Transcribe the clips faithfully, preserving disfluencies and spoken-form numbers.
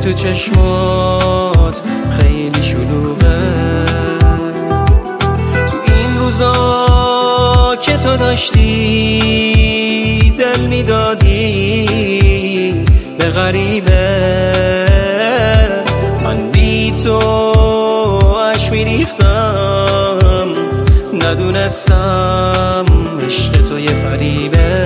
تو چشمات خیلی شلوغه. تو این روزا که تو داشتی دل میدادی به غریبه، من بی تو اش میریختم، ندونستم عشق تو یه فریبه.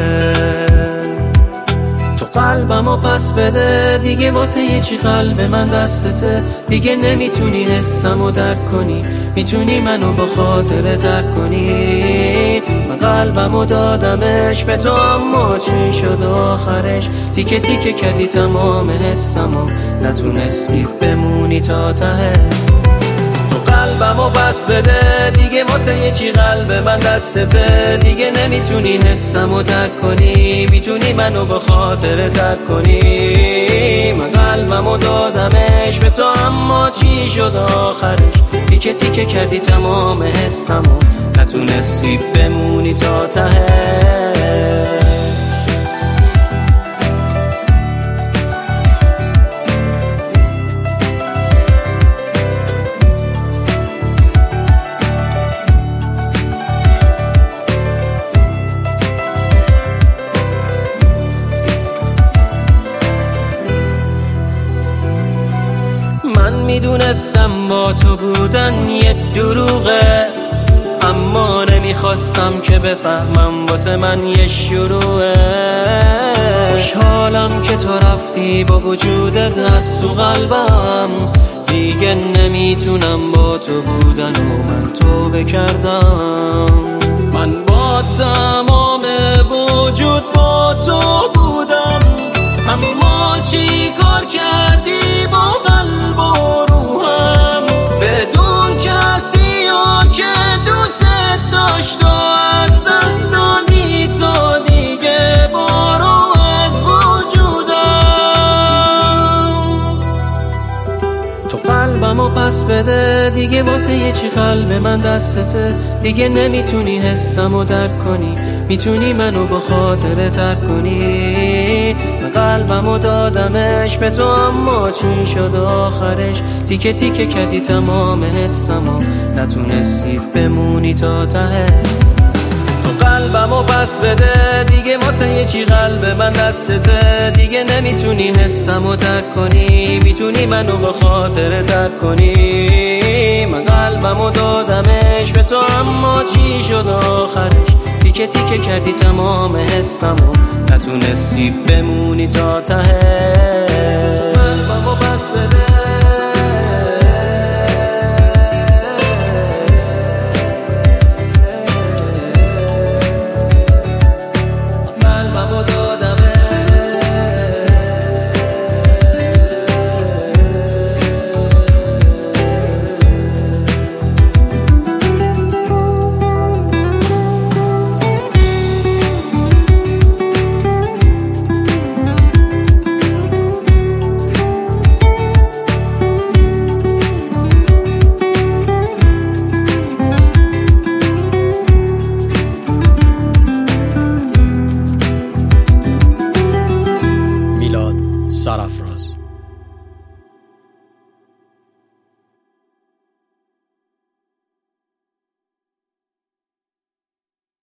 تو قلبمو پس بده دیگه، واسه یه چی قلب من دستته، دیگه نمیتونی حسمو درک کنی، میتونی منو با خاطر ترک کنی. من قلبمو دادمش به تو، اما چی شد آخرش؟ تیکه تیکه کردی تمام حسمو، نتونستی بمونی تا ته. قلبمو بس بده دیگه، واسه یه چی قلب من دستته، دیگه نمیتونی حسمو درک کنی، میتونی منو به خاطر ترک کنی. من قلبمو دادمش به تو، اما چی شد آخرش؟ تیکه تیکه کردی تمام حسمو، نتونستی بمونی تا ته. من میدونستم با تو بودن یه دروغه، اما نمیخواستم که بفهمم واسه من یه شروعه. خوشحالم که تو رفتی با وجودت از تو قلبم، دیگه نمیتونم با تو بودن و من تو بکردم. من با تمام وجود با تو بودم، اما چی کار کردی با قلب و روحم؟ بدون کسی ها که دوست داشت و از دست دادی تو، دیگه برو از وجودم. تو قلبمو پس بده دیگه، واسه یه چی قلب من دستته، دیگه نمیتونی حسمو درک کنی، میتونی منو با خاطر ترک کنی. من قلبمو دادمش به تو، اما چی شد آخرش؟ تیکه تیکه کردی تمام حسمو، نتونستی بمونی تا ته. تو قلبمو پس بده دیگه، واسه یه چی قلب من دستته، دیگه نمیتونی حسمو درک کنی، میتونی منو با خاطر ترک کنی. من قلبمو دادمش به تو، اما چی شد آخرش؟ تیکه تیکه کردی تمام حسمو، نتونستی بمونی تا ته.